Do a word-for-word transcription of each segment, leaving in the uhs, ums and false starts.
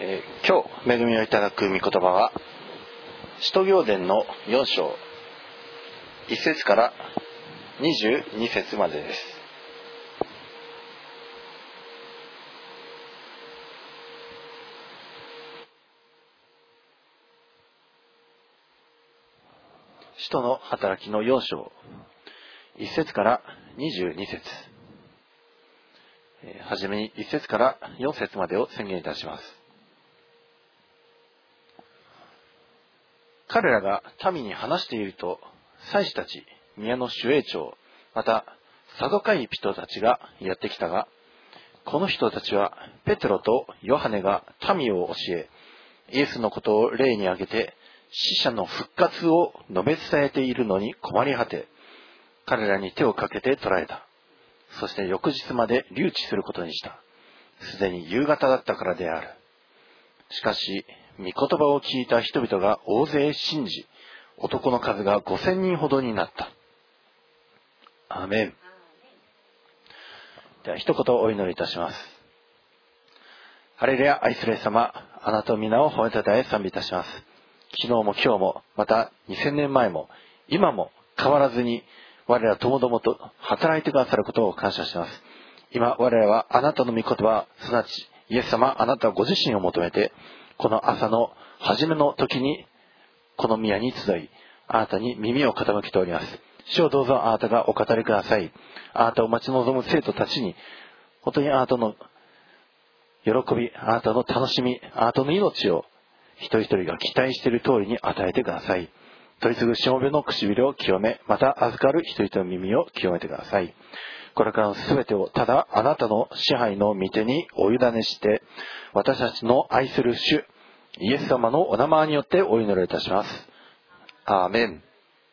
えー、今日恵みをいただく御言葉は使徒行伝のよん章いっ節からにじゅうに節までです。使徒の働きのよん章いっ節からにじゅうに節、えー、はじめにいっ節からよん節までを宣言いたします。彼らが民に話していると、祭司たち、宮の守衛長、またサドカイ人たちがやってきたが、この人たちはペテロとヨハネが民を教え、イエスのことを例に挙げて死者の復活を述べ伝えているのに困り果て、彼らに手をかけて捕らえた。そして翌日まで留置することにした。すでに夕方だったからである。しかし御言葉を聞いた人々が大勢信じ、男の数がごせんにんほどになった。アーメン。では一言お祈りいたします。ハレルヤ、愛する様、あなたの皆を褒めたたえ賛美いたします。昨日も今日も、またにせんねんまえも、今も変わらずに我らともどもと働いてくださることを感謝します。今我らはあなたの御言葉、すなわちイエス様、あなたご自身を求めて、この朝の初めの時にこの宮に集い、あなたに耳を傾けております。主をどうぞあなたがお語りください。あなたを待ち望む生徒たちに、本当にあなたの喜び、あなたの楽しみ、あなたの命を一人一人が期待している通りに与えてください。取り次ぐしもべの唇を清め、また預かる一人の耳を清めてください。これからのすべてをただあなたの支配の御手にお委ねして、私たちの愛する主イエス様のお名前によってお祈りいたします。アーメン。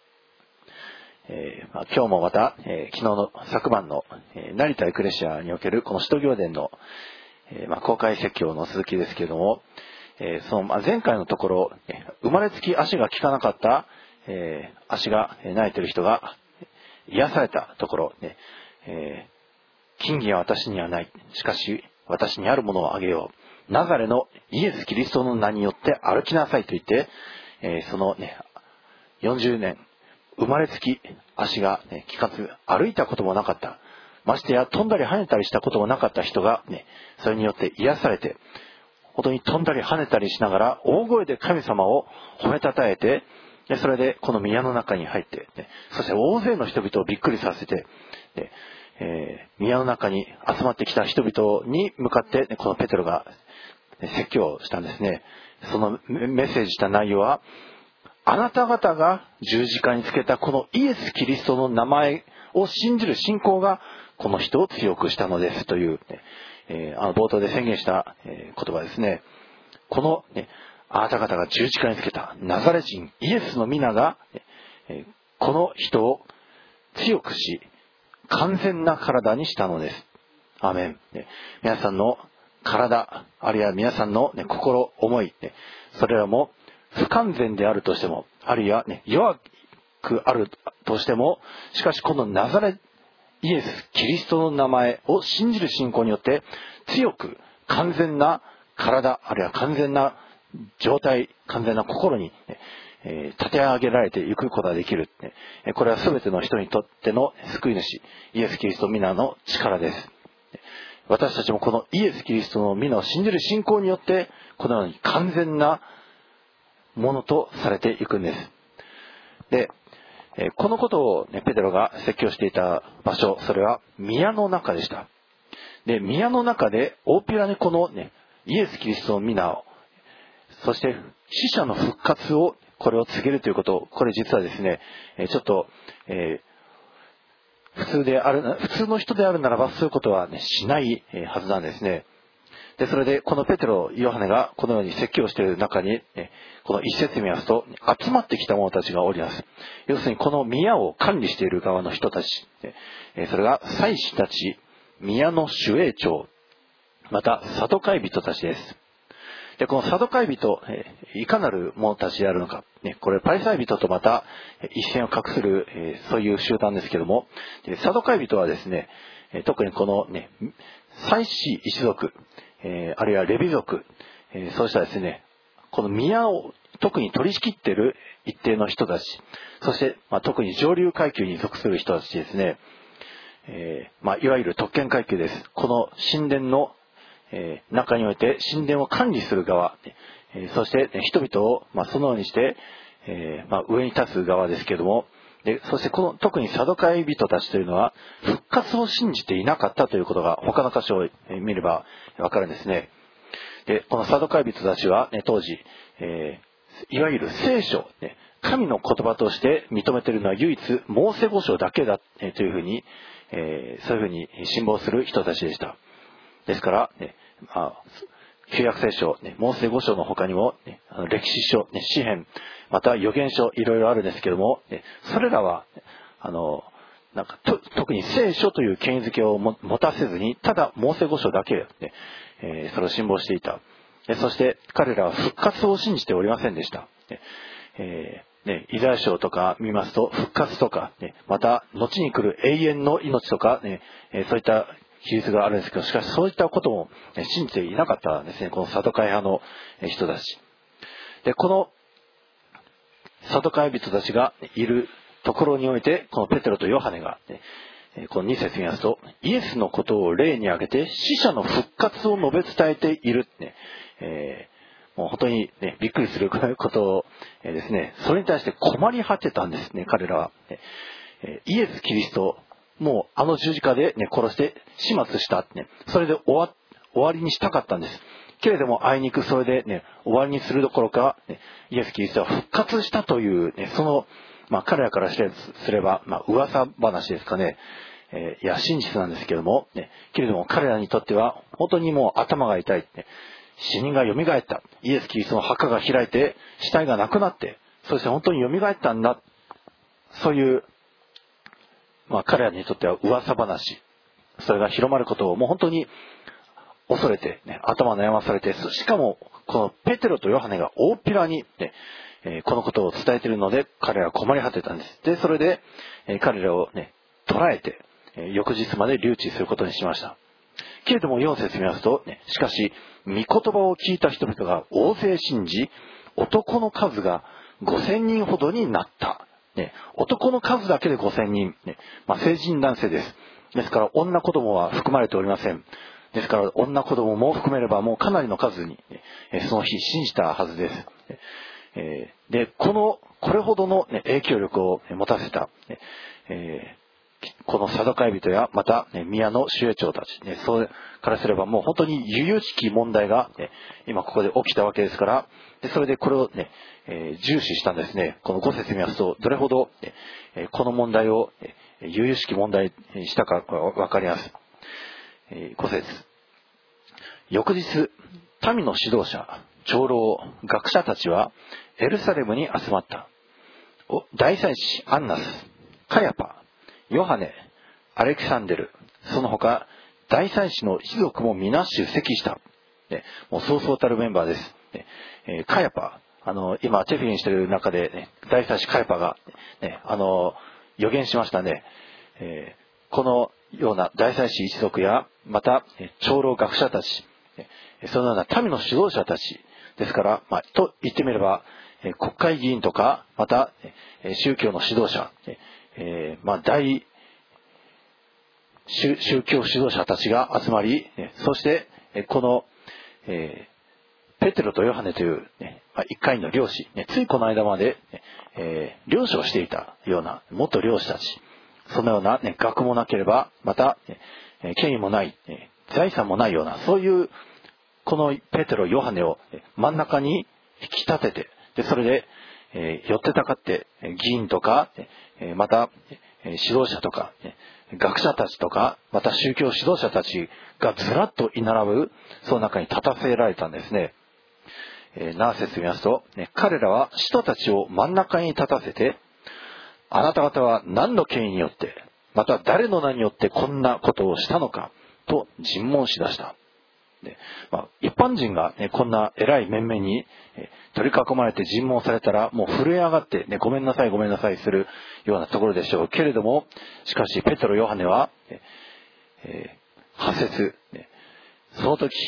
えーまあ、今日もまた、えー、昨日の昨晩の、えー、成田エクレシアにおけるこの使徒行伝の、えーまあ、公開説教の続きですけれども、えーそのまあ、前回のところ、えー、生まれつき足が効かなかった、えー、足が泣いている人が癒されたところ、ねえー、金銀は私にはない、しかし私にあるものをあげよう、ナザレのイエス・キリストの名によって歩きなさいと言って、えー、そのねよんじゅうねん生まれつき足が、ね、効かず歩いたこともなかった、ましてや飛んだり跳ねたりしたこともなかった人が、ね、それによって癒されて、本当に飛んだり跳ねたりしながら大声で神様を褒めたたえて、でそれでこの宮の中に入って、ね、そして大勢の人々をびっくりさせて、でえー、宮の中に集まってきた人々に向かって、ね、このペテロが説教をしたんですね。そのメッセージした内容は、あなた方が十字架につけたこのイエス・キリストの名前を信じる信仰がこの人を強くしたのですという、ねえー、あの冒頭で宣言した、えー、言葉ですね。この、ね、あなた方が十字架につけたナザレ人イエスの皆が、えー、この人を強くし完全な体にしたのです。アーメン。ね、皆さんの体、あるいは皆さんの、ね、心、思い、ね、それらも不完全であるとしても、あるいは、ね、弱くあるとしても、しかしこのナザレイエス・キリストの名前を信じる信仰によって強く完全な体、あるいは完全な状態、完全な心に、ねえー、立て上げられていくことができる、ね、これは全ての人にとっての救い主イエス・キリスト皆の力です。私たちもこのイエス・キリストの皆を信じる信仰によってこのように完全なものとされていくんです。で、このことを、ね、ペテロが説教していた場所、それは宮の中でした。で、宮の中で大っぴらにこの、ね、イエス・キリストの皆を、そして死者の復活をこれを告げるということ、これ実はですね、ちょっと、えー、普通である普通の人であるならばそういうことは、ね、しないはずなんですね。でそれでこのペテロ、ヨハネがこのように説教している中に、この一節見ますと、集まってきた者たちがおります。要するにこの宮を管理している側の人たち、それが祭司たち、宮の守衛長、またサドカイ人たちです。でこのサドカイ人、いかなる者たちであるのか、これパリサイ人とまた一線を画するそういう集団ですけども、サドカイ人はですね、特にこのね祭司一族、えー、あるいはレビ族、 えー、そうしたですね、この宮を特に取り仕切っている一定の人たち、そして、まあ、特に上流階級に属する人たちですね、えーまあ、いわゆる特権階級です。この神殿の、えー、中において神殿を管理する側、えー、そして、ね、人々を、まあ、そのようにして、えーまあ、上に立つ側ですけれども、でそしてこの特にサドカイ人たちというのは復活を信じていなかったということが他の箇所を見ればわかるんですね。でこのサドカイ人たちは、ね、当時、えー、いわゆる聖書、ね、神の言葉として認めているのは唯一モーセ五書だけだ、えー、というふうに、えー、そういうふうに信望する人たちでした。ですから、ねまあ、旧約聖書、ね、モーセ五書の他にも、ね、あの歴史書、ね、詩編、また預言書、いろいろあるんですけども、ね、それらはあのなんかと特に聖書という権威づけをも持たせずに、ただモーセ五書だけ、ねえー、それを信望していた。そして彼らは復活を信じておりませんでした。ねえーね、イザヤ書とか見ますと復活とか、ね、また後に来る永遠の命とか、ねえー、そういった記述があるんですけど、しかしそういったことも信じていなかったんですね、このサドカイ派の人たちで。このサドカイ人たちがいるところにおいて、このペテロとヨハネが、ね、このに節見ますと、イエスのことを例に挙げて死者の復活を述べ伝えている、ねえー、もう本当に、ね、びっくりすることを、えー、ですね、それに対して困り果てたんですね、彼らは。えー、イエス・キリスト、もうあの十字架で、ね、殺して始末した、ね、それで終わ、終わりにしたかったんです。けれどもあいにくそれで、ね、終わりにするどころか、ね、イエス・キリストは復活したという、ね、その、まあ、彼らからすれば、まあ、噂話ですかね、えー、いや真実なんですけれども、ね、けれども彼らにとっては本当にもう頭が痛い、ね、死人がよみがえった、イエス・キリストの墓が開いて死体がなくなって、そして本当によみがえったんだ、そういう、まあ、彼らにとっては噂話、それが広まることをもう本当に恐れて、ね、頭を悩まされて、しかもこのペテロとヨハネが大っぴらに、ねえー、このことを伝えているので彼らは困り果てたんです。でそれで、えー、彼らを、ね、捕らえて、えー、翌日まで留置することにしました。けれどもよん節見ますと、ね、しかし御言葉を聞いた人々が大勢信じ、男の数がごせんにんほどになった。ね、男の数だけでごせんにん、ねまあ、成人男性です。ですから女子供は含まれておりません。ですから女子供も含めればもうかなりの数に、ね、その日信じたはずです。えー、でこのこれほどの、ね、影響力を持たせた、ねえー、このサドカイ人やまた、ね、宮の守衛長たち、ね、それからすればもう本当に由々しき問題が、ね、今ここで起きたわけですから、でそれでこれを、ねえー、重視したんですね。このご節見ますとどれほど、ね、この問題を由々しき問題にしたか分かります。えー、ご節、翌日民の指導者、長老、学者たちはエルサレムに集まった。大祭司アンナス、カヤパ、ヨハネ、アレキサンデル、その他大祭司の一族も皆出席した。ね、もうそうそうたるメンバーです。ねえー、カヤパ、あの今テフィンしている中で、ね、大祭司カヤパが、ね、あの予言しましたね。えー、このような大祭司一族やまた長老学者たち、そのような民の指導者たちですから、まあ、と言ってみれば国会議員とかまた宗教の指導者、えーまあ、大宗教指導者たちが集まり、そしてこの、えー、ペテロとヨハネという、ねまあ、一家の漁師、ね、ついこの間まで、えー、漁師をしていたような元漁師たち、そのような、ね、学もなければまた、ね、権威もない、ね、財産もないようなそういうこのペテロ、ヨハネを真ん中に引き立てて、でそれで、えー、寄ってたかって議員とか、えー、また、えー、指導者とか、学者たちとか、また宗教指導者たちがずらっと居並ぶ、その中に立たせられたんですね。えー、なな節見ますと、ね、彼らは使徒たちを真ん中に立たせて、あなた方は何の権威によって、また誰の名によってこんなことをしたのか、と尋問しだした。でまあ、一般人が、ね、こんな偉い面々に、え取り囲まれて尋問されたらもう震え上がって、ね、ごめんなさいごめんなさいするようなところでしょうけれども、しかしペテロ・ヨハネは、えー、はち節、ね、その時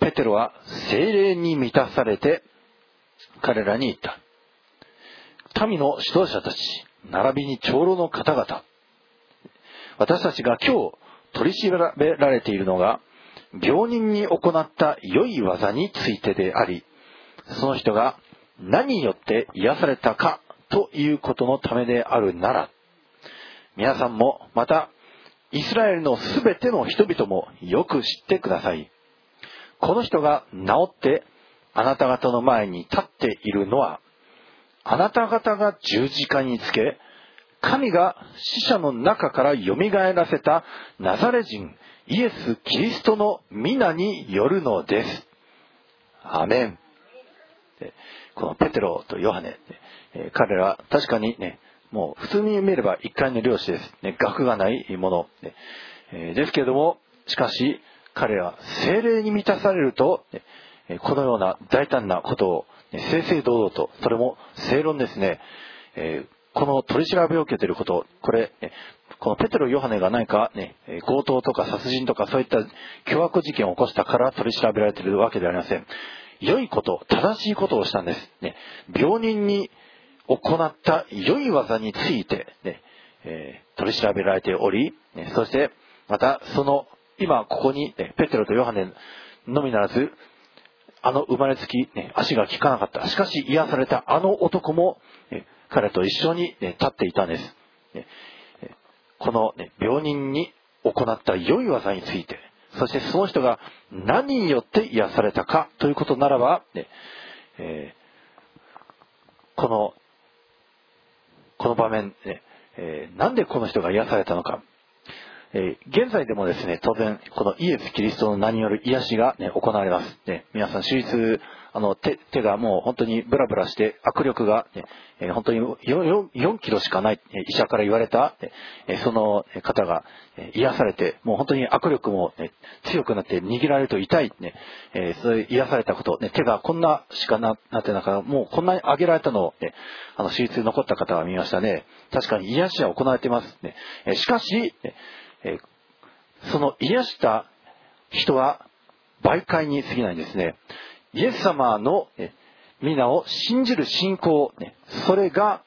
ペテロは聖霊に満たされて彼らに言った。民の指導者たち、並びに長老の方々、私たちが今日取り調べられているのが、病人に行った良い技についてであり、その人が何によって癒されたかということのためであるなら、皆さんもまたイスラエルのすべての人々もよく知ってください。この人が治ってあなた方の前に立っているのは、あなた方が十字架につけ、神が死者の中からよみがえらせたナザレ人イエス・キリストの皆によるのです。アメン。このペテロとヨハネ、彼らは確かにね、もう普通に見れば一介の漁師です。ね、学がないもの。ですけれども、しかし彼らは聖霊に満たされると、このような大胆なことを正々堂々と、それも正論ですね、この取り調べを受けていること、これ、このペテロ・ヨハネが何か、ね、強盗とか殺人とかそういった凶悪事件を起こしたから取り調べられているわけではありません。良いこと、正しいことをしたんです。ね、病人に行った良い技について、ねえー、取り調べられており、ね、そしてまたその今ここに、ね、ペテロとヨハネのみならず、あの生まれつき、ね、足が利かなかった、しかし癒されたあの男も、ね、彼と一緒に、ね、立っていたんです。ね、この、ね、病人に行った良い技について、そしてその人が何によって癒されたかということならば、ねえー、このこの場面、ねえー、なんでこの人が癒されたのか、えー、現在でもですね、当然このイエス・キリストの名による癒しが、ね、行われます、ね、皆さん手術、あの 手, 手がもう本当にブラブラして握力が、ねえー、本当に 4, 4キロしかない、医者から言われた、えー、その方が癒されて、もう本当に握力も、ね、強くなって握られると痛い、ねえー、そういう癒されたこと、ね、手がこんなしか な, なってなからもうこんなに上げられたのを、ね、あの手術に残った方が見ましたね。確かに癒しは行われています、ねえー、しかし、ねえー、その癒した人は媒介に過ぎないんですね。イエス様の皆を信じる信仰、それが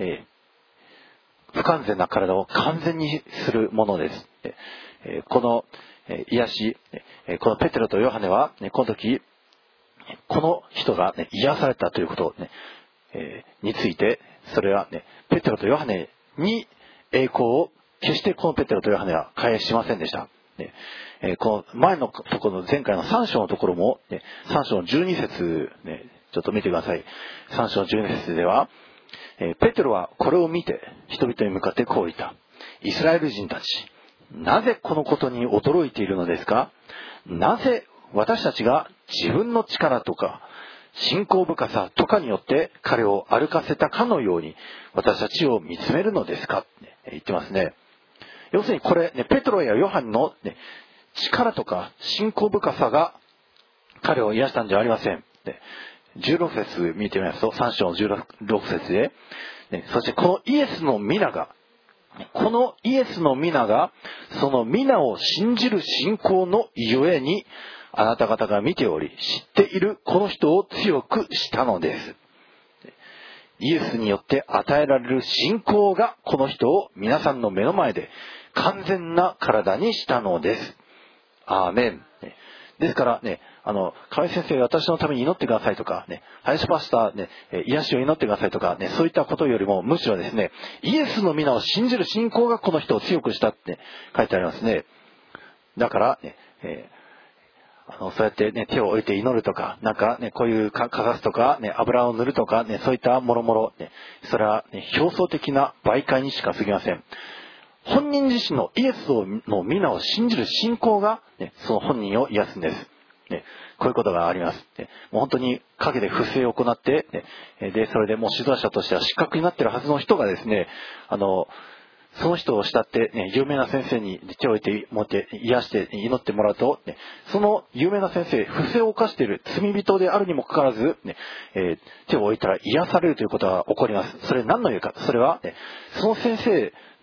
不完全な体を完全にするものです。この癒し、このペテロとヨハネはこの時この人が癒されたということについて、それはペテロとヨハネに栄光を決してこのペテロとヨハネは返しませんでした。ねえー、この前のところの前回のさん章のところも、ね、さん章のじゅうに節、ね、ちょっと見てください。さん章のじゅうに節では、えー、ペテロはこれを見て人々に向かってこう言った。イスラエル人たち、なぜこのことに驚いているのですか？なぜ私たちが自分の力とか信仰深さとかによって彼を歩かせたかのように私たちを見つめるのですか？って言ってますね。要するにこれ、ね、ペテロやヨハネの、ね、力とか信仰深さが彼を癒したんじゃありません。ね、じゅうろく節見てみますと、さん章のじゅうろく節で、ね、そしてこのイエスの皆が、このイエスの皆が、その皆を信じる信仰のゆえに、あなた方が見ており、知っているこの人を強くしたのです。イエスによって与えられる信仰がこの人を皆さんの目の前で完全な体にしたのです。アーメン。ですからね、あの、河合先生、私のために祈ってくださいとか、ね、林パスター、ね、癒しを祈ってくださいとか、ね、そういったことよりも、むしろですね、イエスの皆を信じる信仰がこの人を強くしたって書いてありますね。だから、ね、えーあのそうやってね、手を置いて祈るとか、なんかね、こういうかかざすとか、ね、油を塗るとか、ね、そういったもろもろ、ね、それは、ね、表層的な媒介にしか過ぎません。本人自身のイエスの皆を信じる信仰が、ね、その本人を癒すんです。ね、こういうことがあります。ね、もう本当に陰で不正を行って、ね、で、それでもう指導者としては失格になっているはずの人がですね、あの、その人を慕って、ね、有名な先生に手を置いて、持って癒して祈ってもらうと、ね、その有名な先生、不正を犯している罪人であるにもかかわらず、ねえー、手を置いたら癒されるということが起こります。それ何の言うか、それは、ね、その先生の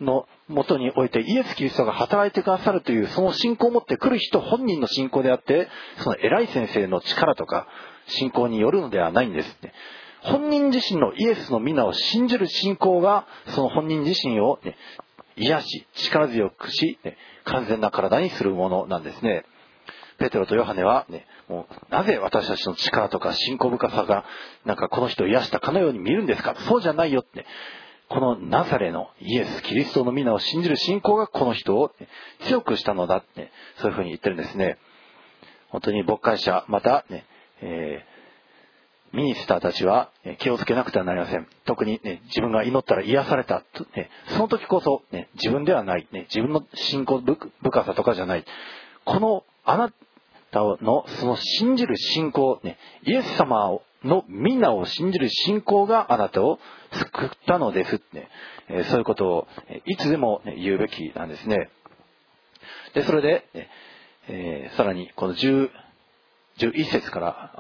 元においてイエス・キリストが働いてくださるというその信仰を持って来る人本人の信仰であって、その偉い先生の力とか信仰によるのではないんですね。本人自身のイエスの皆を信じる信仰がその本人自身を、ね、癒し力強くし、ね、完全な体にするものなんですね。ペテロとヨハネは、ね、もうなぜ私たちの力とか信仰深さがなんかこの人を癒したかのように見るんですか。そうじゃないよって、ね、このナザレのイエス・キリストの皆を信じる信仰がこの人を、ね、強くしたのだって、ね、そういうふうに言ってるんですね。本当に牧会者また、ねえーミニスターたちは気をつけなくてはなりません。特に、ね、自分が祈ったら癒されたと、ね、その時こそ、ね、自分ではない、ね、自分の信仰深さとかじゃない、このあなたのその信じる信仰、ね、イエス様の皆を信じる信仰があなたを救ったのです、ね、えー、そういうことをいつでも、ね、言うべきなんですね。でそれで、えー、さらにこの10じゅういっ節から、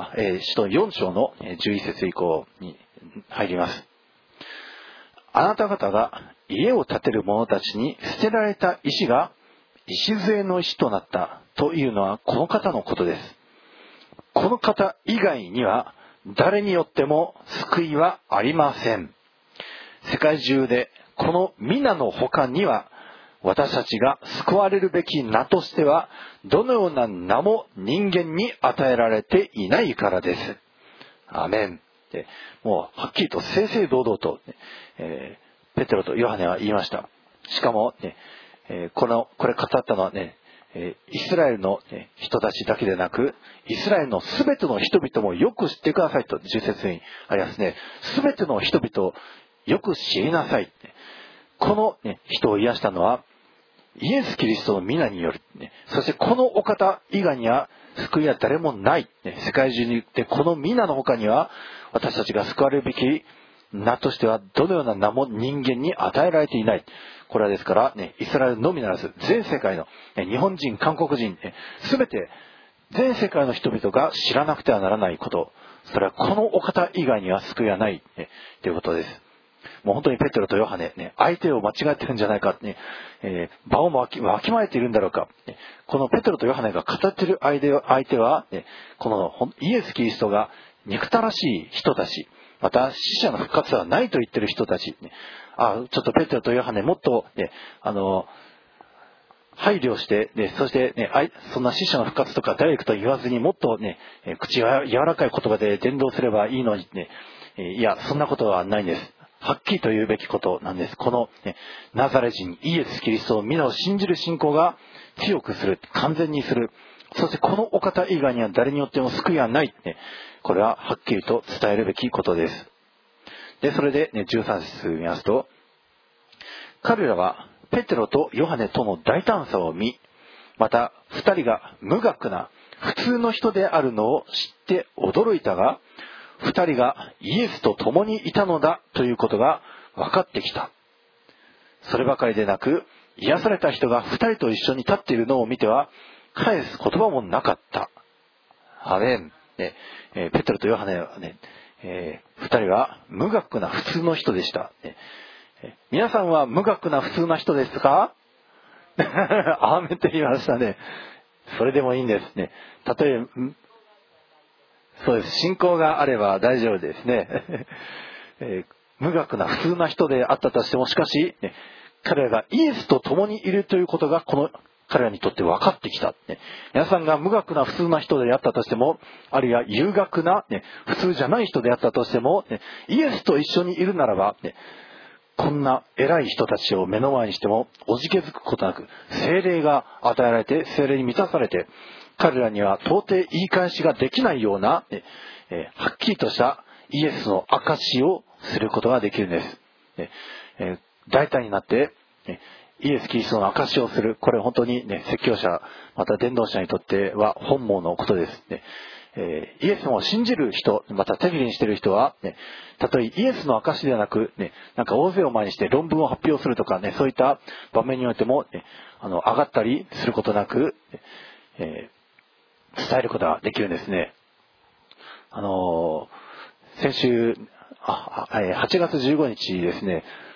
えー、使徒よん章のじゅういっ節以降に入ります。あなた方が家を建てる者たちに捨てられた石が礎の石となったというのはこの方のことです。この方以外には誰によっても救いはありません。世界中でこの皆の他には私たちが救われるべき名としてはどのような名も人間に与えられていないからです。アーメン。でもうはっきりと正々堂々と、えー、ペテロとヨハネは言いました。しかも、ねえー、このこれ語ったのはね、えー、イスラエルの、ね、人たちだけでなくイスラエルのすべての人々もよく知ってくださいとじゅう節にありますね。すべての人々をよく知りなさい。この、ね、人を癒したのはイエス・キリストの皆による、ね、そしてこのお方以外には救いは誰もない、ね、世界中に言ってこの皆の他には私たちが救われるべき名としてはどのような名も人間に与えられていない。これはですから、ね、イスラエルのみならず全世界の、ね、日本人韓国人、ね、全て全世界の人々が知らなくてはならないこと、それはこのお方以外には救いはない、ね、ということです。もう本当にペテロとヨハネ、ね、相手を間違えてるんじゃないか、ねえー、場をわき、わきまえているんだろうか、ね、このペテロとヨハネが語っている相手は、相手はね、このイエス・キリストが憎たらしい人たち、また死者の復活はないと言っている人たち、ね、あちょっとペテロとヨハネもっと、ね、あの配慮して、ね、そして、ね、そんな死者の復活とかダイレクト言わずにもっと、ね、口が柔らかい言葉で伝道すればいいのに、ね、いやそんなことはないんです。はっきりと言うべきことなんです。この、ね、ナザレ人イエス・キリストを皆を信じる信仰が強くする、完全にする。そしてこのお方以外には誰によっても救いはない、ね、これははっきりと伝えるべきことです。でそれで、ね、じゅうさん節見ますと、彼らはペテロとヨハネとの大胆さを見、また二人が無学な普通の人であるのを知って驚いたが、二人がイエスと共にいたのだということが分かってきた。そればかりでなく、癒された人が二人と一緒に立っているのを見ては返す言葉もなかった。アメン。ねえー、ペテロとヨハネはね、えー、二人は無学な普通の人でした。ねえー、皆さんは無学な普通な人ですか？アーメンと言いましたね。それでもいいんですね。例えばそうです。信仰があれば大丈夫ですね。えー、無学な普通な人であったとしても、しかし、ね、彼らがイエスと共にいるということがこの彼らにとって分かってきた、ね。皆さんが無学な普通な人であったとしても、あるいは有学な、ね、普通じゃない人であったとしても、ね、イエスと一緒にいるならば、ね、こんな偉い人たちを目の前にしてもおじけづくことなく、聖霊が与えられて、聖霊に満たされて、彼らには到底言い返しができないような、えー、はっきりとしたイエスの証をすることができるんです。えー、大胆になって、えー、イエス・キリストの証をする。これ本当に、ね、説教者、また伝道者にとっては本望のことです、ねえー。イエス様を信じる人、また手切りにしている人は、ね、たとえイエスの証ではなく、ね、なんか大勢を前にして論文を発表するとかね、そういった場面においても、ね、あの上がったりすることなく、えー伝えることができるんですね。あのー、先週あはちがつじゅうごにちですね、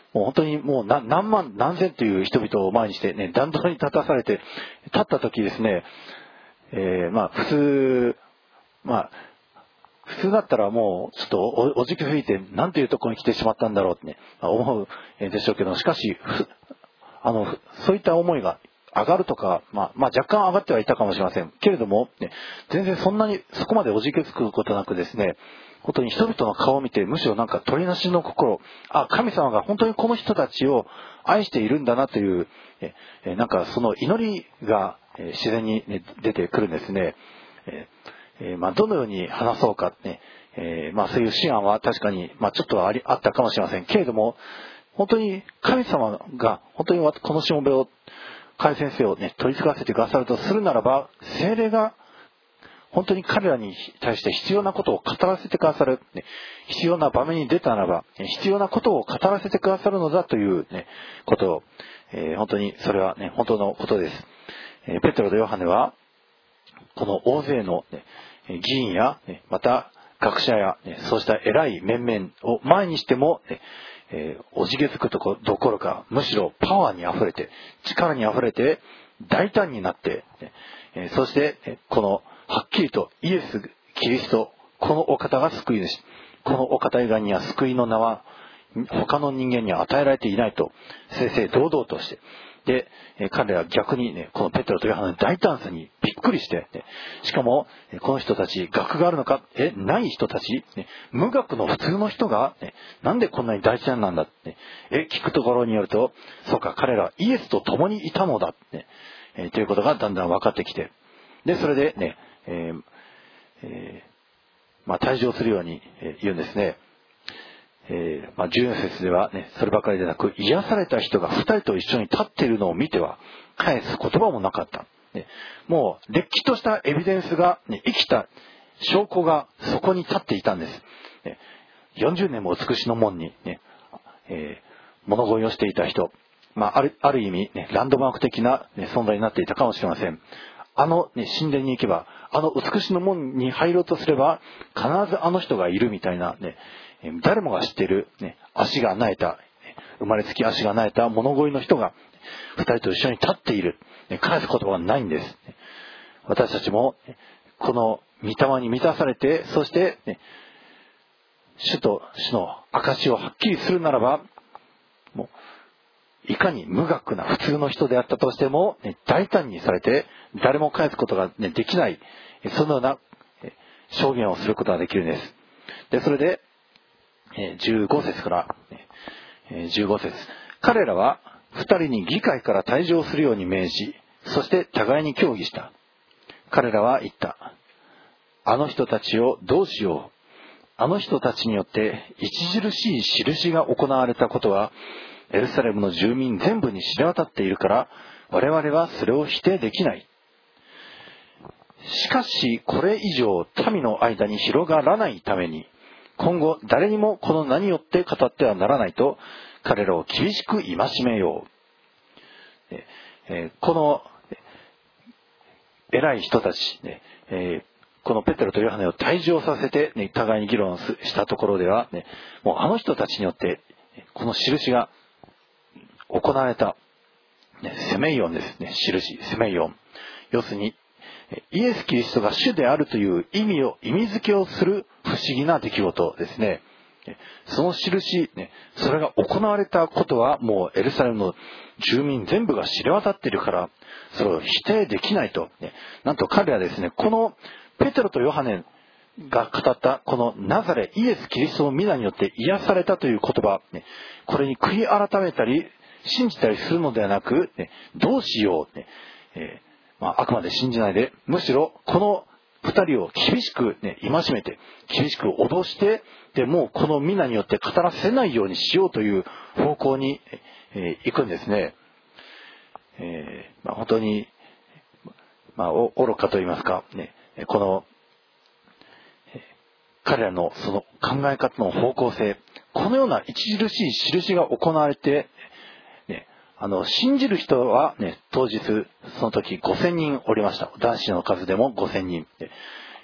もう本当にもう何何万何千という人々を前にしてね、壇上に立たされて、立った時ですね、えー、まあ普通、まあ、普通だったらもうちょっと お, おじけづいてなんていうところに来てしまったんだろうってね、思うでしょうけど、しかし、あの、そういった思いが上がるとか、まあ、まあ若干上がってはいたかもしれません。けれども、ね、全然そんなにそこまでおじけづくことなくですね、本当に人々の顔を見て、むしろなんか鳥なしの心、あ、神様が本当にこの人たちを愛しているんだなという、えなんかその祈りが自然に、ね、出てくるんですね。ええー、まあどのように話そうかね、えー、まあそういう思案は確かに、まあちょっとはありあったかもしれませんけれども、本当に神様が本当にこのしもべを、甲斐先生をね、取り継がせてくださるとするならば、聖霊が本当に彼らに対して必要なことを語らせてくださる、ね、必要な場面に出たならば、必要なことを語らせてくださるのだという、ね、ことを、えー、本当にそれはね、本当のことです。えー、ペテロとヨハネは、この大勢の、ね、議員や、ね、また学者や、ね、そうした偉い面々を前にしても、ね、えー、おじけづくとこどころか、むしろパワーにあふれて、力にあふれて、大胆になって、ねえー、そして、この、はっきりとイエス・キリスト、このお方が救い主、このお方以外には救いの名は他の人間には与えられていないと、正々堂々として、で、彼らは逆にね、このペテロとヨハネの大胆さにびっくりして、ね、しかも、この人たち、学があるのか、え、ない人たち、ね、無学の普通の人が、ね、なんでこんなに大胆なんだって、え、聞くところによると、そうか、彼らはイエスと共にいたのだ、ね、えー、ということがだんだん分かってきて、で、それでね、えーえー、まあ、退場するように言うんですね。えーまあ、じゅうよん節ではね、そればかりでなく、癒された人が二人と一緒に立っているのを見ては、返す言葉もなかった。ね、もう、れっきとしたエビデンスが、ね、生きた証拠がそこに立っていたんです。ね、よんじゅうねんも美しの門に、ねえー、物乞いをしていた人、まあ、ある、ある意味、ね、ランドマーク的な、ね、存在になっていたかもしれません。あの、ね、神殿に行けば、あの美しの門に入ろうとすれば、必ずあの人がいるみたいな、ね、誰もが知っている、ね、足が苗えた、生まれつき足が苗えた物乞いの人が、二人と一緒に立っている、ね、返す言葉がないんです。私たちも、この御霊に満たされて、そして、ね、主と主の証をはっきりするならば、もういかに無学な普通の人であったとしても、ね、大胆にされて誰も返すことが、ね、できない、そのような証言をすることができるんです。で、それでじゅうご節からじゅうご節、彼らは二人に議会から退場するように命じ、そして互いに協議した。彼らは言った。あの人たちをどうしよう。あの人たちによって著しい印が行われたことはエルサレムの住民全部に知れ渡っているから、我々はそれを否定できない。しかしこれ以上民の間に広がらないために、今後誰にもこの名によって語ってはならないと彼らを厳しく戒めよう。えー、この偉い人たち、ねえーこのペテロとヨハネを退場させて、ね、互いに議論したところでは、ね、もうあの人たちによってこの印が行われた、ね、セメイオンですね。印、セメイオン。要するにイエス・キリストが主であるという意味を意味付けをする不思議な出来事ですね。その印、ね、それが行われたことはもうエルサレムの住民全部が知れ渡っているから、それを否定できないと。ね、なんと彼はですね、このペテロとヨハネが語ったこのナザレイエス・キリストの皆によって癒されたという言葉、ね、これに悔い改めたり信じたりするのではなく、ね、どうしよう、ねえーまあ、あくまで信じないで、むしろこの二人を厳しく、ね、戒めて厳しく脅して、でもうこの皆によって語らせないようにしようという方向に、えー、行くんですね。えーまあ、本当に、まあ、愚かと言いますか、ね、この彼らのその考え方の方向性、このような著しい印が行われて、ね、あの信じる人は、ね、当日その時ごせんにんおりました。男子の数でもごせんにんで、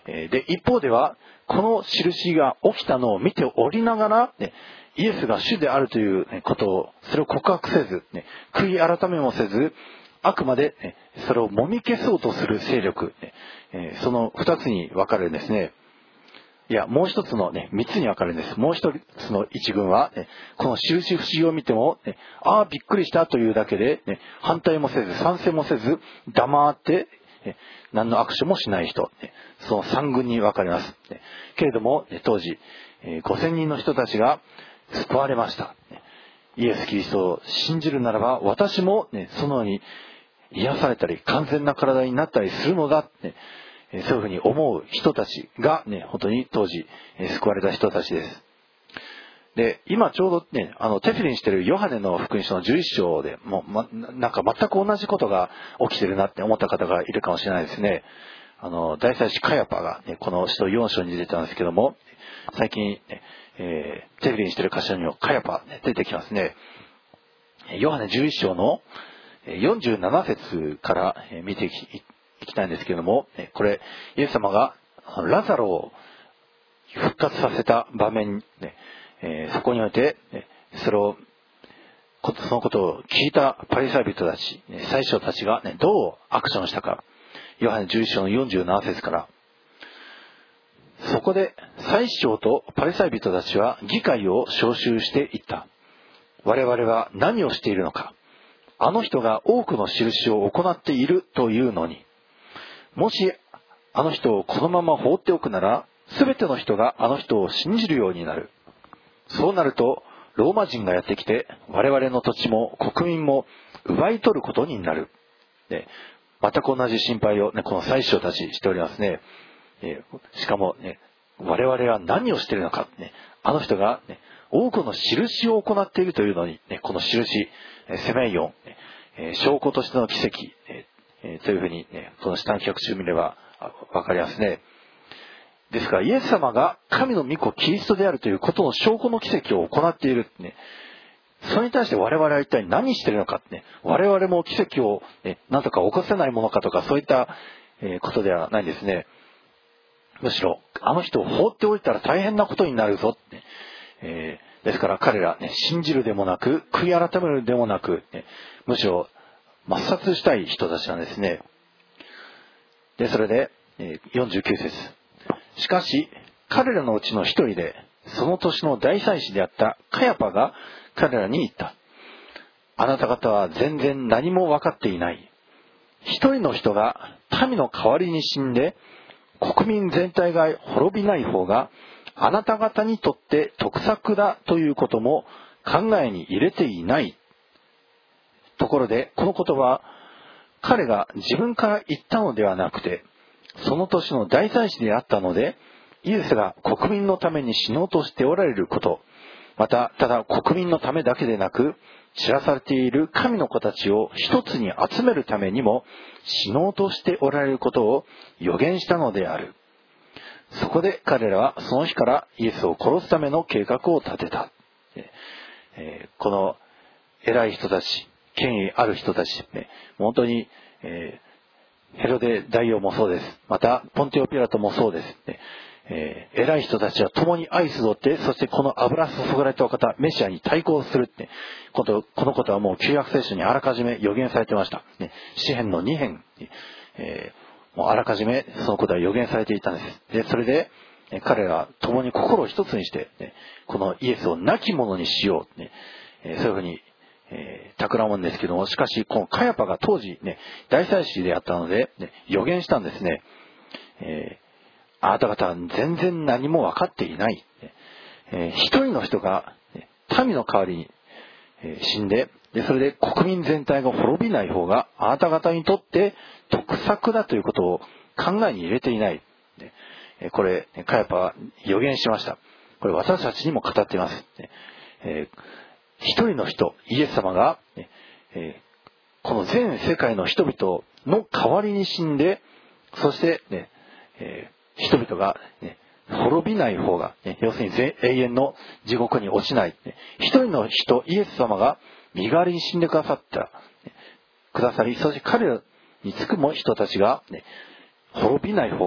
で、一方では、この印が起きたのを見ておりながら、ね、イエスが主であるということを、それを告白せず、ね、悔い改めもせず、あくまで、ね、それをもみ消そうとする勢力、ねえー、その二つに分かれるんですね。いや、もう一つのね、三つに分かれるんです。もう一つの一群は、ね、この印不思議を見ても、ね、ああ、びっくりしたというだけで、ね、反対もせず、賛成もせず、黙って、ね、何のアクションもしない人、ね、その三群に分かれます。ね、けれども、ね、当時、えー、ごせんにんの人たちが救われました。ね、イエス・キリストを信じるならば、私も、ね、そのように癒されたり、完全な体になったりするのだ、ね、そういうふうに思う人たちがね、本当に当時、えー、救われた人たちです。で、今ちょうどね、あの、テフィリにしているヨハネの福音書のじゅういっ章で、もう、ま、なんか全く同じことが起きてるなって思った方がいるかもしれないですね。あの、大祭司カヤパがね、この使徒よん章に出てたんですけども、最近、ね、えー、テフィリにしている箇所にもカヤパ、ね、出てきますね。ヨハネじゅういっ章のよんじゅうなな節から見ていき、いきたいんですけれども、これ、イエス様がラザロを復活させた場面、えー、そこにおいて、それを、そのことを聞いたパリサイ人たち、祭司長たちが、ね、どうアクションしたか、ヨハネじゅういっ章のよんじゅうなな節から、そこで祭司長とパリサイ人たちは議会を招集していった。我々は何をしているのか。あの人が多くの印を行っているというのに、もしあの人をこのまま放っておくなら、すべての人があの人を信じるようになる。そうなると、ローマ人がやってきて、我々の土地も国民も奪い取ることになる。で、全く同じ心配を、ね、この祭司長たちしておりますね。えー、しかも、ね、我々は何をしているのか、ね、あの人が、ね、多くの印を行っているというのに、ね、この印、セメイオン、えー、証拠としての奇跡、えー、というふうに、ね、この下の企画中見ればわかりますね。ですから、イエス様が神の御子キリストであるということの証拠の奇跡を行っている、ね。それに対して我々は一体何しているのか、ね。我々も奇跡を、ね、何とか起こせないものかとか、そういった、えー、ことではないんですね。むしろ、あの人を放っておいたら大変なことになるぞ、ね。えー、ですから彼ら、ね、信じるでもなく、悔い改めるでもなく、ね、むしろ抹殺したい人たちなんですね。で、それで、えー、よんじゅうきゅう節。しかし、彼らのうちの一人で、その年の大祭司であったカヤパが彼らに言った。あなた方は全然何も分かっていない。一人の人が民の代わりに死んで、国民全体が滅びない方が、あなた方にとって得策だということも考えに入れていない。ところで、この言葉は、彼が自分から言ったのではなくて、その年の大祭司であったので、イエスが国民のために死のうとしておられること、また、ただ国民のためだけでなく、散らされている神の子たちを一つに集めるためにも、死のうとしておられることを予言したのである。そこで彼らはその日からイエスを殺すための計画を立てた。えー、この偉い人たち、権威ある人たち、ね、本当に、えー、ヘロデ大王もそうです。また、ポンテオピラトもそうです。ねえー、偉い人たちは共に愛すをって、そしてこの油注がれたお方、メシアに対抗するってこと、このことはもう旧約聖書にあらかじめ予言されてました。ね、詩編のに編、えー、もうあらかじめそのことは予言されていたんです。で、それで、えー、彼らは共に心を一つにして、ね、このイエスを亡き者にしよう、ねえー、そういうふうに、えー、企むんですけども、しかし、このカヤパが当時、ね、大祭司であったので、ね、予言したんですね。えーあなた方は全然何も分かっていない。えー、一人の人が民の代わりに死んで、でそれで国民全体が滅びない方があなた方にとって得策だということを考えに入れていない。これ、カヤパは予言しました。これ私たちにも語っています。えー、一人の人、イエス様が、えー、この全世界の人々の代わりに死んで、そして、ねえー人々が、ね、滅びない方が、ね、要するに永遠の地獄に落ちない。ね、一人の人、イエス様が身代わりに死んでくださった、ね、くださり、そして彼らにつくも人たちが、ね、滅びない方が、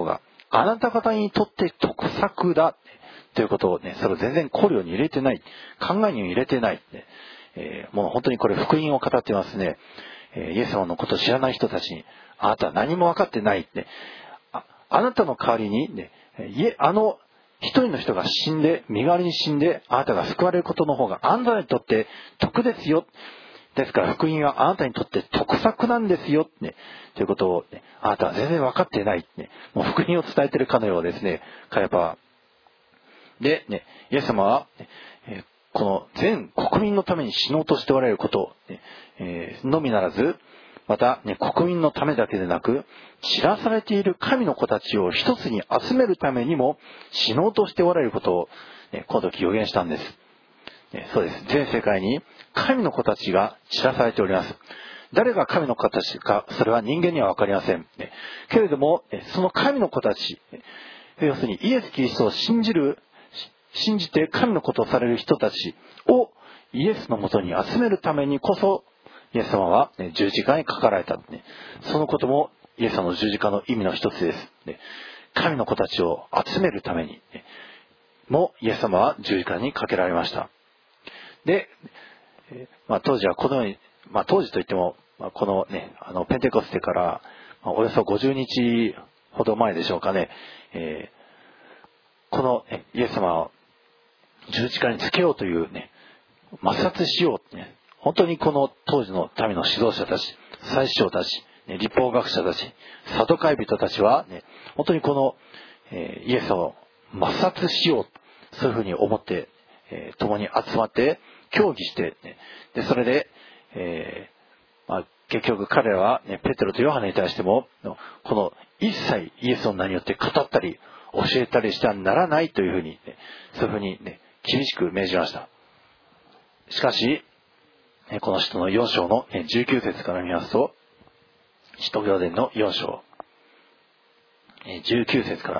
あなた方にとって得策だということをね、それを全然考慮に入れてない、考えに入れてない、えー、もう本当にこれ福音を語ってますね。えー、イエス様のことを知らない人たちに、あなたは何も分かってないって、あ、あなたの代わりに、ね、いえ、あの一人の人が死んで、身代わりに死んで、あなたが救われることの方があなたにとって得ですよ。ですから福音はあなたにとって得策なんですよ、ね、ということを、ね、あなたは全然分かってない、ね、もう福音を伝えているかのようですね、カヤパは。で、ね、イエス様は、ね、えー、この全国民のために死のうとしておられること、ねえー、のみならず、また、ね、国民のためだけでなく、散らされている神の子たちを一つに集めるためにも死のうとしておられることを、ね、この時予言したんです。そうです。全世界に神の子たちが散らされております。誰が神の子たちか、それは人間には分かりません。けれども、その神の子たち、要するにイエス・キリストを信じる、信じて神の子とされる人たちをイエスのもとに集めるためにこそ、イエス様は十字架にかかられた。そのこともイエス様の十字架の意味の一つです。神の子たちを集めるためにもイエス様は十字架にかけられました。で、まあ、当時はこのように、まあ、当時といっても、まあ、このね、あのペンテコステから、まあ、およそごじゅうにちほど前でしょうかね、えー、この、ね、イエス様を十字架につけようというね、抹殺しよう、ね、本当にこの当時の民の指導者たち、祭司長たち、ね、律法学者たち、サドカイ人たちは、ね、本当にこの、えー、イエス様を抹殺しよう、そういうふうに思って、えー、共に集まって協議して、ね、でそれで、えーまあ、結局彼らは、ね、ペテロとヨハネに対してもこの一切イエスの名によって語ったり教えたりしてはならないというふうに、ね、そういうふうに、ね、厳しく命じました。しかしこの使徒のよん章のじゅうきゅう節から見ますと、使徒行伝のよん章じゅうきゅう節から、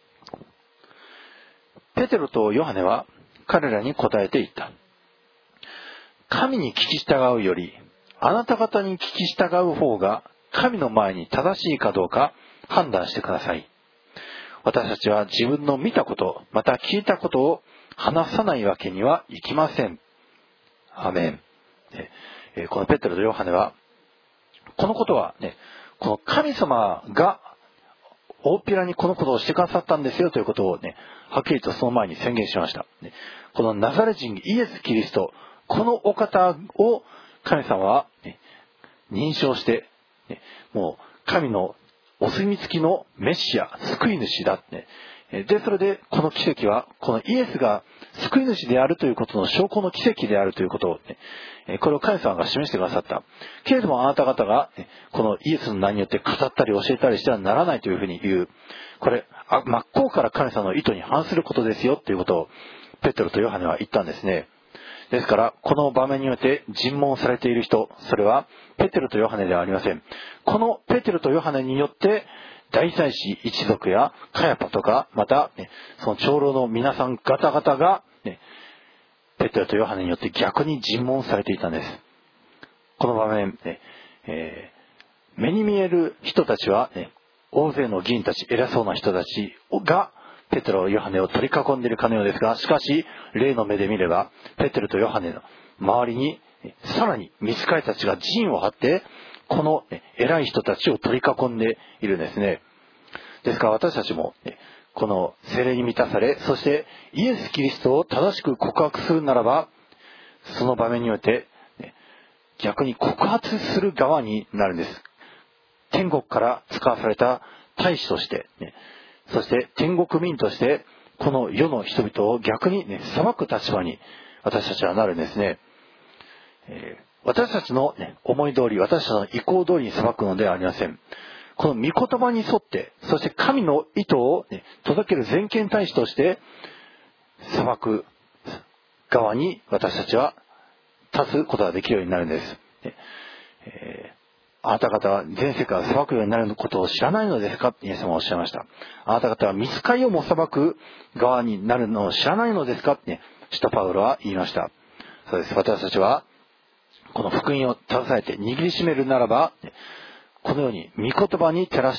ペテロとヨハネは彼らに答えて言った。神に聞き従うより、あなた方に聞き従う方が神の前に正しいかどうか判断してください。私たちは自分の見たこと、また聞いたことを話さないわけにはいきません。アーメン。このペテロとヨハネは、このことはね、この神様が大っぴらにこのことをしてくださったんですよということをね、はっきりとその前に宣言しました。このナザレ人イエス・キリスト、このお方を神様は、ね、認証して、ね、もう神のお墨付きのメシア、救い主だって、ね。で、それでこの奇跡は、このイエスが救い主であるということの証拠の奇跡であるということを、ね、これを神様が示してくださった。けれどもあなた方が、ね、このイエスの名によって語ったり教えたりしてはならないというふうに言う。これ、あ真っ向から神様の意図に反することですよということを、ペテロとヨハネは言ったんですね。ですから、この場面によって尋問されている人、それはペテロとヨハネではありません。このペテロとヨハネによって、大祭司一族やカヤパとか、また、ね、その長老の皆さん方々が、ね、ペテロとヨハネによって逆に尋問されていたんです。この場面、ねえー、目に見える人たちは、ね、大勢の議員たち、偉そうな人たちが、ペテロ、ヨハネを取り囲んでいるかのようですが、しかし、霊の目で見れば、ペテロとヨハネの周りに、さらに御使いたちが陣を張って、この偉い人たちを取り囲んでいるんですね。ですから私たちも、この聖霊に満たされ、そしてイエス・キリストを正しく告白するならば、その場面において、逆に告発する側になるんです。天国から使わされた大使として、そして天国民としてこの世の人々を逆に、ね、裁く立場に私たちはなるんですね。えー、私たちの、ね、思い通り、私たちの意向通りに裁くのではありません。この御言葉に沿って、そして神の意図を、ね、届ける全権大使として裁く側に私たちは立つことができるようになるんです。えーあなた方は全世界を裁くようになることを知らないのですかってイエス様はおっしゃいました。あなた方は御使いをも裁く側になるのを知らないのですかって、ね、使徒パウロは言いました。そうです。私たちはこの福音を携えて握りしめるならば、このように御言葉に照らして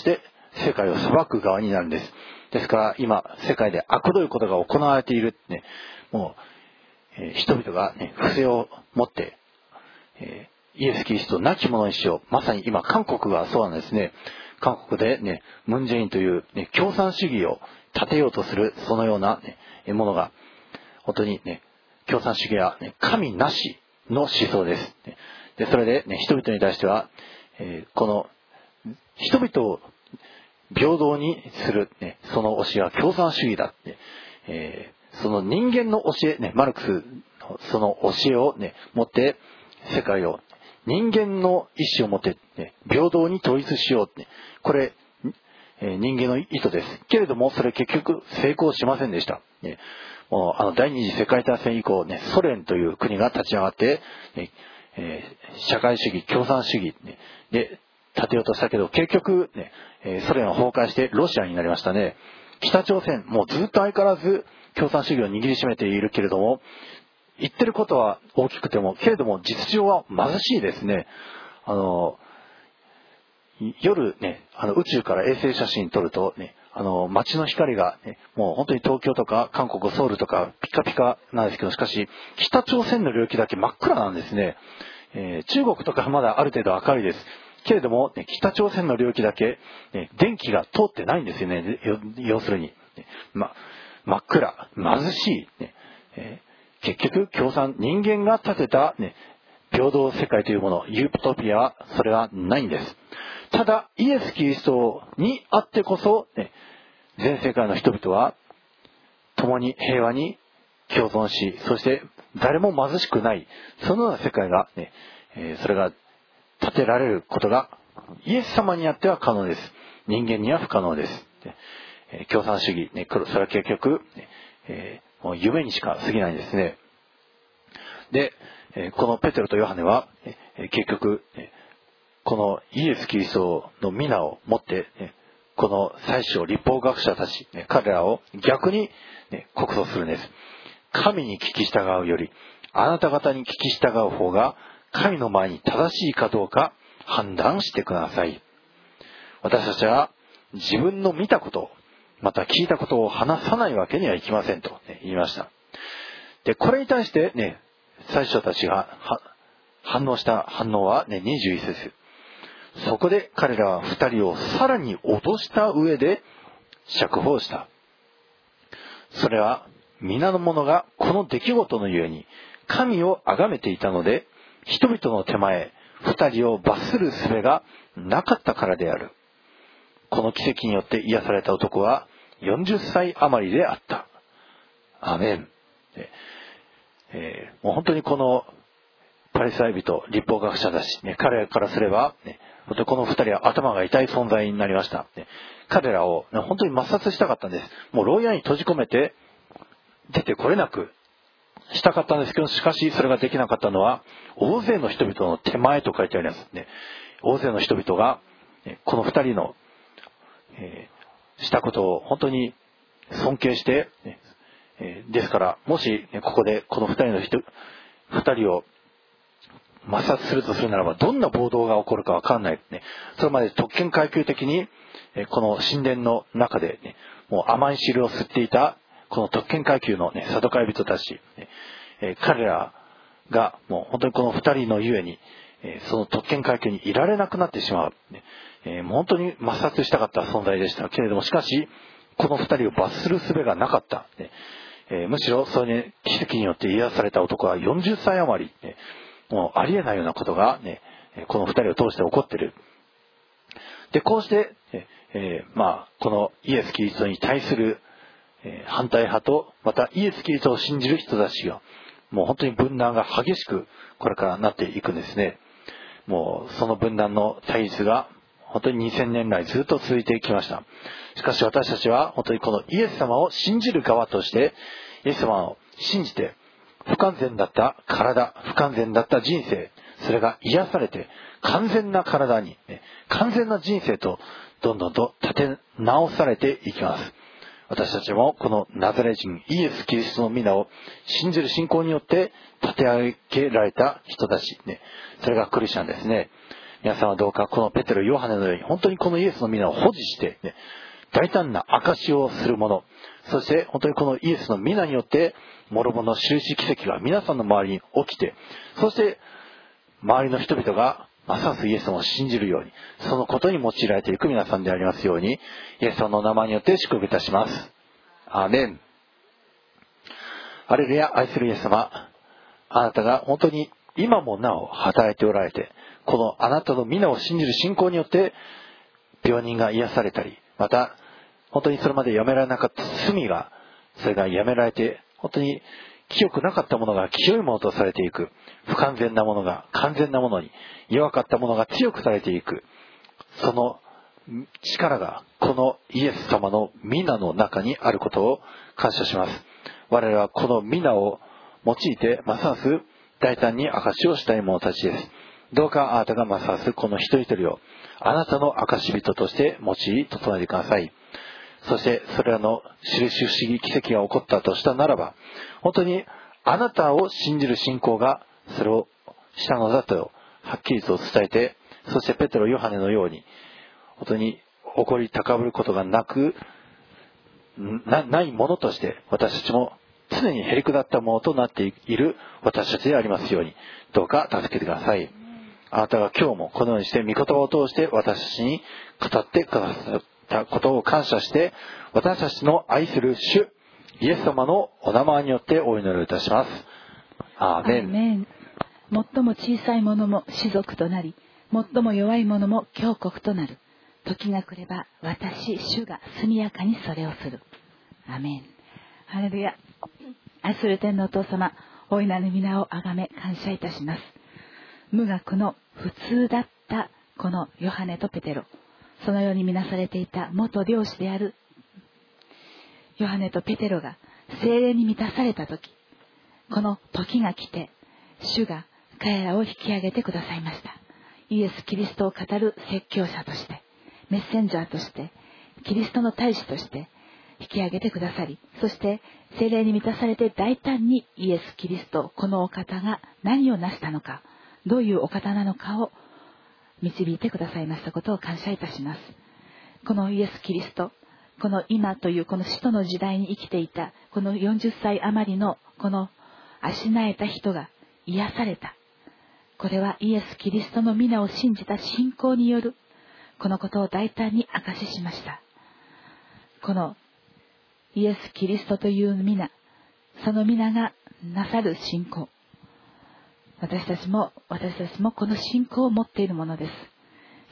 世界を裁く側になるんです。ですから今世界で悪どいことが行われている、ね、もう、えー、人々が、ね、不正を持って、えー、イエス・キリストを亡き者にしよう。まさに今韓国がそうなんですね。韓国でね、ムンジェインという、ね、共産主義を立てようとするそのような、ね、ものが本当にね、共産主義は、ね、神なしの思想です。でそれで、ね、人々に対しては、えー、この人々を平等にする、ね、その教えは共産主義だって、えー、その人間の教え、ね、マルクスのその教えを、ね、持って世界を人間の意志を持って、ね、平等に統一しようって、これ、えー、人間の意図です。けれどもそれ結局成功しませんでした。ね、もうあの第二次世界大戦以降、ね、ソ連という国が立ち上がって、ねえー、社会主義共産主義、ね、で立てようとしたけど結局、ねえー、ソ連は崩壊してロシアになりましたね。北朝鮮もうずっと相変わらず共産主義を握りしめているけれども、言ってることは大きくてもけれども実情は貧しいですね。あの夜ね、あの宇宙から衛星写真撮るとね、あの街の光が、ね、もう本当に東京とか韓国ソウルとかピカピカなんですけど、しかし北朝鮮の領域だけ真っ暗なんですね。えー、中国とかまだある程度明るいですけれども、ね、北朝鮮の領域だけ、ね、電気が通ってないんですよね。要するに、ね、ま、真っ暗貧しい、ねえー、結局共産人間が建てた、ね、平等世界というものユートピアはそれはないんです。ただイエス・キリストにあってこそ、ね、全世界の人々は共に平和に共存し、そして誰も貧しくないそのような世界が、ねえー、それが建てられることがイエス様にあっては可能です。人間には不可能です。えー、共産主義、ね、それは結局、えー、もう夢にしか過ぎないんですね。で、えー、このペテロとヨハネは、えー、結局、えーこのイエス・キリストの皆をもって、ね、この祭司立法学者たち、ね、彼らを逆に、ね、告訴するんです。神に聞き従うよりあなた方に聞き従う方が神の前に正しいかどうか判断してください。私たちは自分の見たことまた聞いたことを話さないわけにはいきませんと、ね、言いました。でこれに対して、ね、祭司たちが反応した反応は、ね、にじゅういち節。そこで彼らは二人をさらに脅した上で釈放した。それは皆の者がこの出来事のゆえに神を崇めていたので、人々の手前二人を罰する術がなかったからである。この奇跡によって癒された男はよんじゅっさい余りであった。アメン。えー、もう本当にこのパリサイ人立法学者だし、ね、彼らからすれば、ね、この二人は頭が痛い存在になりました。ね、彼らを、ね、本当に抹殺したかったんです。もう牢屋に閉じ込めて出てこれなくしたかったんですけど、しかしそれができなかったのは大勢の人々の手前と書いてありますね。大勢の人々が、ね、この二人の、えー、したことを本当に尊敬して、ねえー、ですからもし、ね、ここでこの二人の人二人を抹殺するとするならばどんな暴動が起こるか分かんない、ね、それまで特権階級的にこの神殿の中で、ね、もう甘い汁を吸っていたこの特権階級の、ね、サドカイ人たち、ね、彼らがもう本当にこの二人のゆえにその特権階級にいられなくなってしまう、ね、もう本当に抹殺したかった存在でしたけれども、しかしこの二人を罰する術がなかった、ねえー、むしろそれに奇跡によって癒された男はよんじゅっさい余り、ね、もうありえないようなことが、ね、この二人を通して起こっている。でこうして、えー、まあこのイエス・キリストに対する、えー、反対派とまたイエス・キリストを信じる人たちがもう本当に分断が激しくこれからなっていくんですね。もうその分断の対立が本当ににせんねん来ずっと続いてきました。しかし私たちは本当にこのイエス様を信じる側としてイエス様を信じて不完全だった体、不完全だった人生、それが癒されて完全な体に、ね、完全な人生とどんどんと立て直されていきます。私たちもこのナザレ人イエス・キリストの皆を信じる信仰によって立て上げられた人たち、ね、それがクリスチャンですね。 皆さんはどうかこのペテロ、ヨハネのように本当にこのイエスの皆を保持して、ね、大胆な証しをする者、そして本当にこのイエスの皆によって諸々の印奇跡が皆さんの周りに起きて、そして周りの人々がますますイエス様を信じるように、そのことに用いられていく皆さんでありますように、イエス様の名前によって祝福いたします。アーメン。ハレルヤ。愛するイエス様、あなたが本当に今もなお働いておられて、このあなたの皆を信じる信仰によって病人が癒されたり、また本当にそれまでやめられなかった罪が、それがやめられて、本当に清くなかったものが清いものとされていく、不完全なものが完全なものに、弱かったものが強くされていく、その力がこのイエス様の皆の中にあることを感謝します。我々はこの皆を用いてますます大胆に証しをしたい者たちです。どうかあなたがますますこの一人一人をあなたの証人として用い整えてください。そしてそれらの印不思議奇跡が起こったとしたならば、本当にあなたを信じる信仰がそれをしたのだとはっきりと伝えて、そしてペテロ、ヨハネのように本当に誇り高ぶることがなく な, ないものとして、私たちも常にへりくだったものとなっている私たちでありますように、どうか助けてください。あなたが今日もこのようにして御言葉を通して私たちに語ってくださったことを感謝して、私たちの愛する主イエス様のお名前によってお祈りいたします。アーメン。 アーメン。最も小さいものも士族となり、最も弱いものも強国となる。時が来れば私主が速やかにそれをする。アーメン。ハレルヤ。愛する天のお父様、大いなる皆をあがめ感謝いたします。無学の普通だったこのヨハネとペテロ、そのように見なされていた元漁師であるヨハネとペテロが聖霊に満たされたとき、この時が来て主が彼らを引き上げてくださいました。イエス・キリストを語る説教者として、メッセンジャーとして、キリストの大使として引き上げてくださり、そして聖霊に満たされて大胆にイエス・キリスト、このお方が何を成したのか、どういうお方なのかを導いてくださいましたことを感謝いたします。このイエス・キリスト、この今というこの使徒の時代に生きていたこのよんじゅっさい余りのこの足なえた人が癒された。これはイエス・キリストの皆を信じた信仰によるこのことを大胆に証ししました。このイエス・キリストという皆、その皆がなさる信仰、私たちも私たちもこの信仰を持っているものです。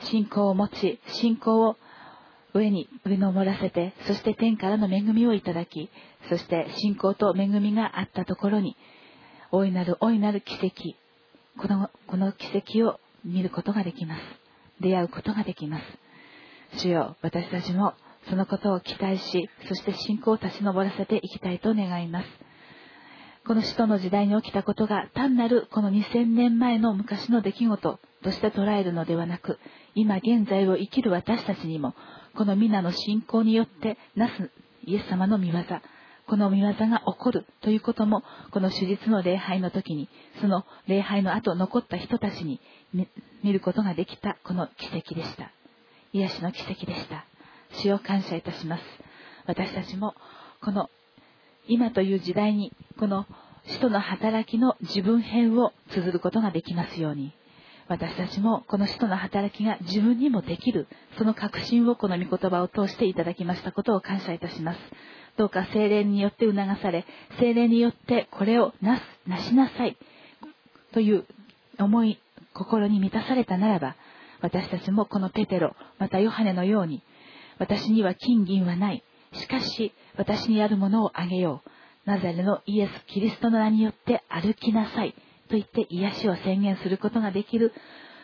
信仰を持ち、信仰を上に上のらせて、そして天からの恵みをいただき、そして信仰と恵みがあったところに大いなる大いなる奇跡、このこの奇跡を見ることができます。出会うことができます。主よ、私たちもそのことを期待し、そして信仰を立ち上らせていきたいと願います。この使徒の時代に起きたことが単なるこのにせんねんまえの昔の出来事として捉えるのではなく、今現在を生きる私たちにもこの皆の信仰によってなすイエス様の御業、この御業が起こるということも、この手術の礼拝の時に、その礼拝の後残った人たちに見ることができたこの奇跡でした。癒しの奇跡でした。主を感謝いたします。私たちもこの今という時代にこの使徒の働きの自分編を綴ることができますように、私たちもこの使徒の働きが自分にもできる、その確信をこの御言葉を通していただきましたことを感謝いたします。どうか聖霊によって促され、聖霊によってこれをなす、なしなさいという思い、心に満たされたならば、私たちもこのペテロ、またヨハネのように、私には金銀はない、しかし私にあるものをあげよう、ナザレのイエス・キリストの名によって歩きなさいと言って癒しを宣言することができる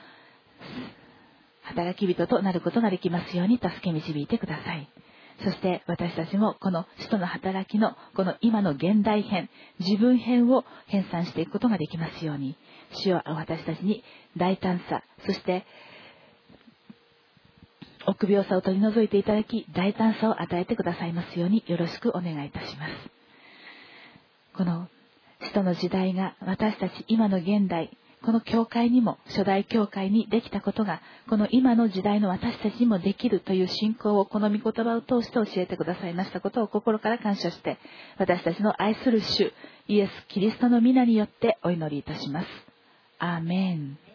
働き人となることができますように助け導いてください。そして私たちもこの使徒の働きのこの今の現代編、自分編を編纂していくことができますように、主は私たちに大胆さ、そして臆病さを取り除いていただき、大胆さを与えてくださいますようによろしくお願いいたします。この使徒の時代が私たち今の現代、 この教会にも、初代教会にできたことが、この今の時代の私たちにもできるという信仰をこの御言葉を通して教えてくださいましたことを心から感謝して、私たちの愛する主、イエス・キリストの皆によってお祈りいたします。アーメン。